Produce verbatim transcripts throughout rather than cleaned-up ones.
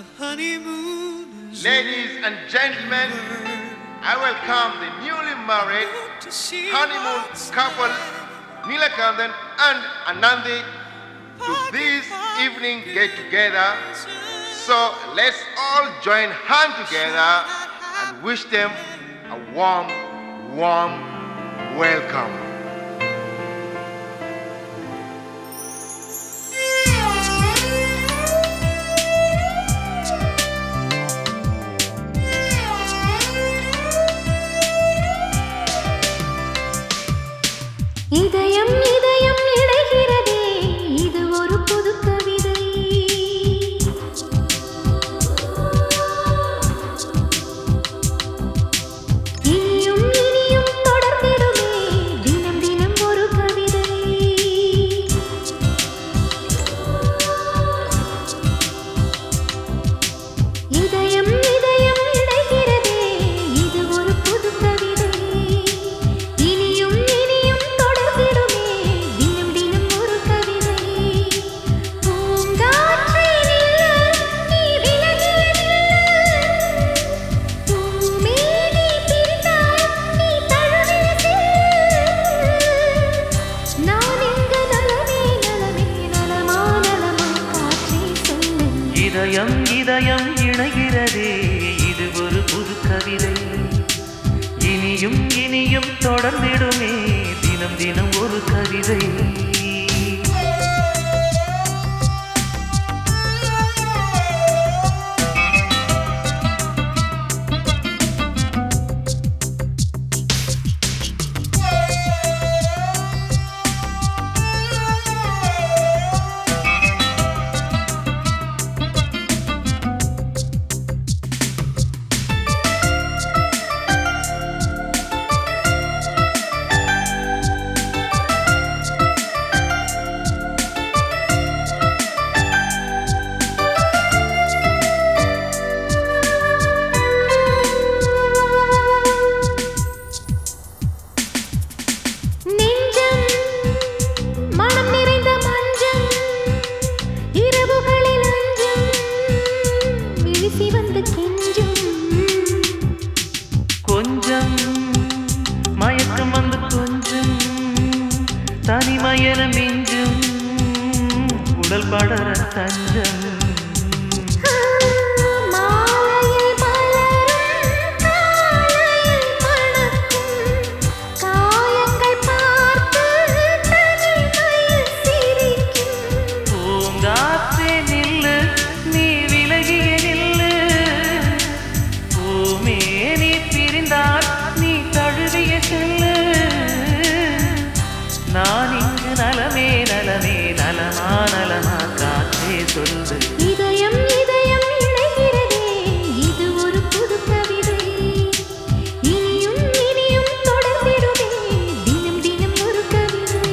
Ladies and gentlemen, I welcome the newly married honeymoon couple Neelakandan and Anandi to this evening get together. So let's all join hands together and wish them a warm, warm welcome. இதயம் இதயம் இணைகிறதே இது ஒரு புது கவிதை இனியும் இனியும் தொடர்ந்திடுமே தினம் தினம் ஒரு கவிதை இதயம் இதயம் இணைகிறதே இது ஒரு புது கவிதை இதயம் இதயம் இணைகிறதே இது ஒரு புது கவிதை இனியும் இனியும் தொடர்ந்திடுமே தினம் தினம் ஒரு கவிதை கொஞ்சம் மயக்கம் வந்து கொஞ்சம் தனிமயன மிஞ்சும் உடல் படர தஞ்சம் நான் இங்கு நலமே நலமே நலமா நலமா காற்றே சொல்லு இதயம் இதயம் இணைகிறதே இது ஒரு புது கவிதை இனியும் இனியும் தொடர்ந்திடுமே தினம் தினம் ஒரு கவிதை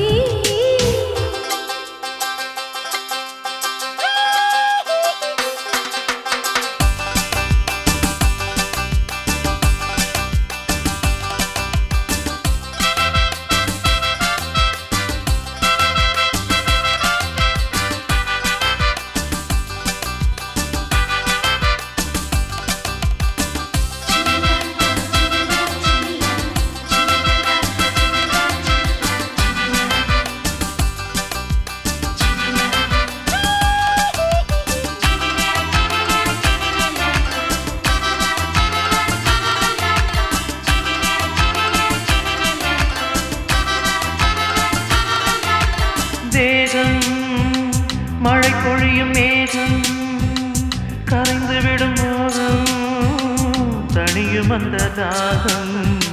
தேகம் மழை பொழியும் மேகம் கரைந்து விடும் மோகம் தனியும் அந்த தாகம்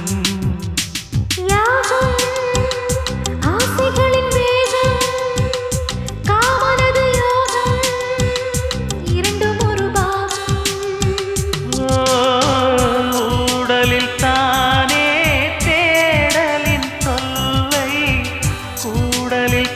ஆசைகளின் வேகம் காமனது யோகம் இரண்டும் ஒரு பாகம் உடலில் தானே தேடலின் தொல்லை கூடலில்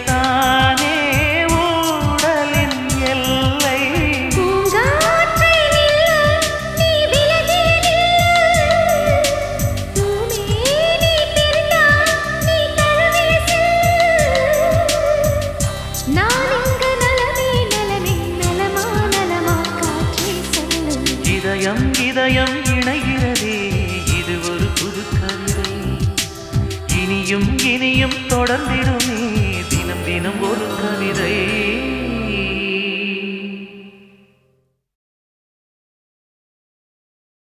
நான் இங்கு நலமே நலமே நலமா நலமா காற்றே இதயம் இதயம் இணைகிறதே இது ஒரு புது கவிதை இனியும் இனியும் தொடர்ந்திடுமே தினம் தினம் ஒரு கதை